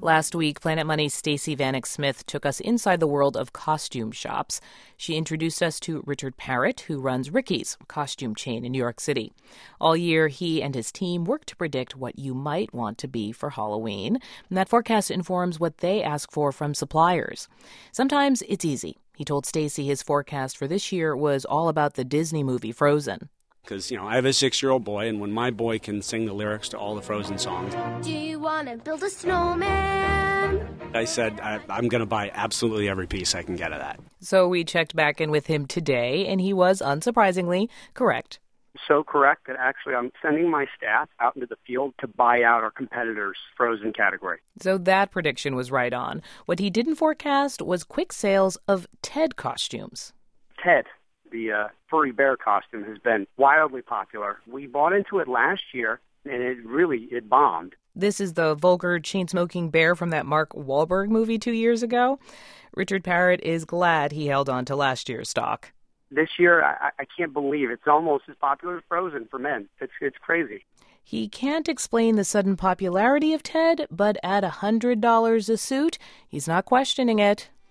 Last week, Planet Money's Stacey Vanek Smith took us inside the world of costume shops. She introduced us to Richard Parrott, who runs Ricky's, a costume chain in New York City. All year, he and his team work to predict what you might want to be for Halloween, and that forecast informs what they ask for from suppliers. Sometimes it's easy. He told Stacey his forecast for this year was all about the Disney movie Frozen. Because, I have a 6-year-old boy, and when my boy can sing the lyrics to all the Frozen songs. Do you want to build a snowman? I said I'm going to buy absolutely every piece I can get of that. So we checked back in with him today, and he was, unsurprisingly, correct. So correct that actually I'm sending my staff out into the field to buy out our competitors' Frozen category. So that prediction was right on. What he didn't forecast was quick sales of Ted costumes. Ted, the furry bear costume, has been wildly popular. We bought into it last year, and it bombed. This is the vulgar, chain-smoking bear from that Mark Wahlberg movie 2 years ago. Richard Parrott is glad he held on to last year's stock. This year, I can't believe it's almost as popular as Frozen for men. It's crazy. He can't explain the sudden popularity of Ted, but at $100 a suit, he's not questioning it.